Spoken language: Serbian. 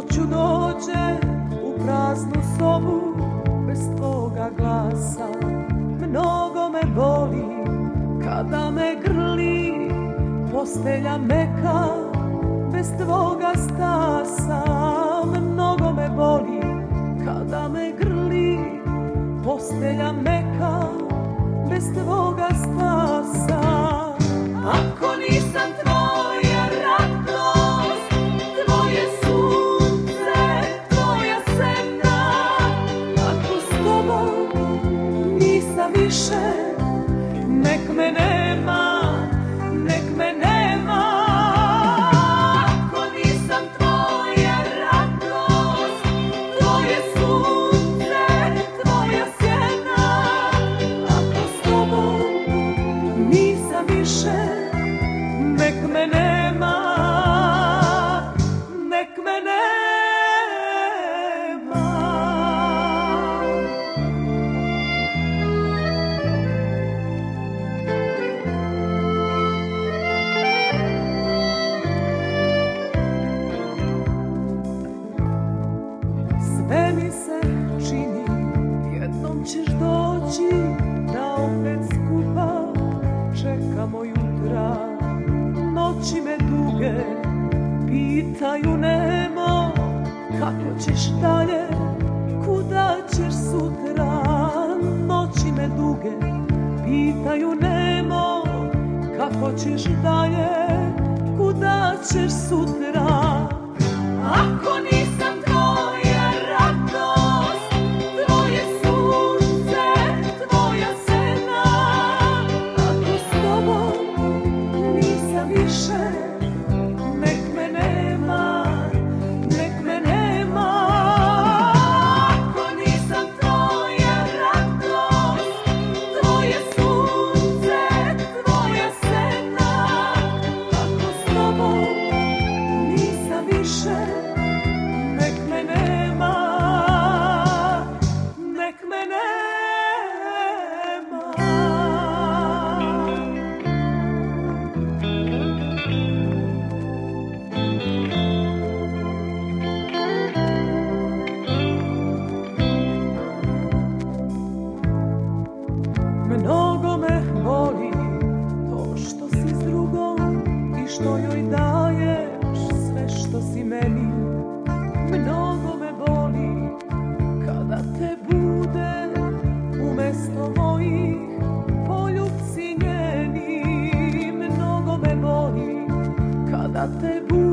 noću dođe u praznu sobu bez tvoga glasa. Mnogo me boli kada me grli postelja meka bez tvoga stasa. Mnogo me boli kada me grli postelja meka bez tvoga stasa. Ako nisam tvoja radost, tvoje sunce, tvoja sena, ako s tobom nisam više, nek me nema, nek me nema. Ako nisam tvoja radost, tvoje sunce, tvoja sjena, ako s tobom nisam više, nek me nema, nek me nema. Sve mi se čini, jednom ćeš doći da opet skupa čekamo jutra. Noći me duge pitaju nemo, kako ćeš dalje, kuda ćeš sutra. Noći me duge pitaju nemo, kako ćeš dalje, kuda ćeš sutra. Ako nisam tvoja radost, tvoje sunce, tvoja sena, ako s tobom nisam više, nek me nema, nek me nema. Ako nisam tvoja radost, tvoje sunce, tvoja sena, ako s tobom nisam više, nek me nema, nek me nema. Mnogo me boli to što si s drugom i što joj daješ sve što si meni. Mnogo me boli kada te bude umesto mojih poljupci njeni. Mnogo me boli kada te bude